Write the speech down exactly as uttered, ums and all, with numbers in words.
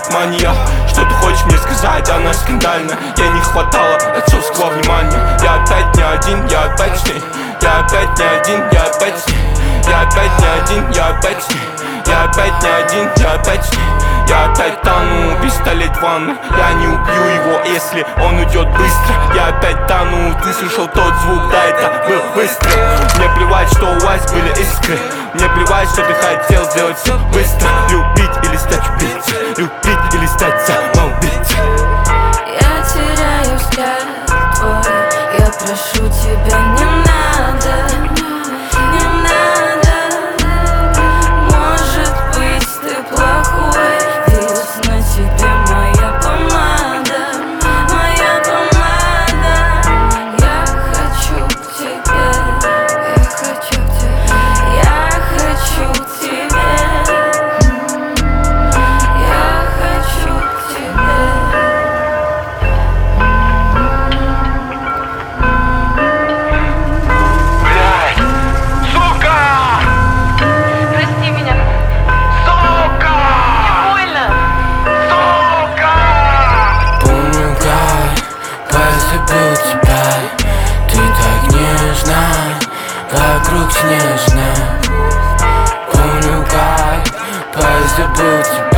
мания. Что ты хочешь мне сказать, она скандальная. Ей не хватало отцовского внимания. Я опять не один, я опять с ней. Я опять не один, я опять с ней. Я опять не один, я опять с ней. Я опять не один, я опять с ней. Я опять тону, пистолет в ванной. Я не убью его, если он уйдет быстро. Я опять тону, ты слышал тот звук, да, это был выстрел. Мне плевать, что у вас были искры. Мне плевать, что ты хотел сделать все быстро. Любить или стать убийцей. Любить или стать самоубийцей. Я теряю взгляд твой. Я прошу тебя, не надо. Не надо. Может быть, ты плохой. Ведь на тебе моя помада. Моя помада. Я хочу к тебе. Я хочу к тебе. Я хочу к тебе. Я хочу к тебе. Блядь! Сука! Прости меня. Сука! Мне больно. Сука! Помню, как позабыл тебя. Ты так нежна, вокруг снежно. Помню, как позабыл тебя.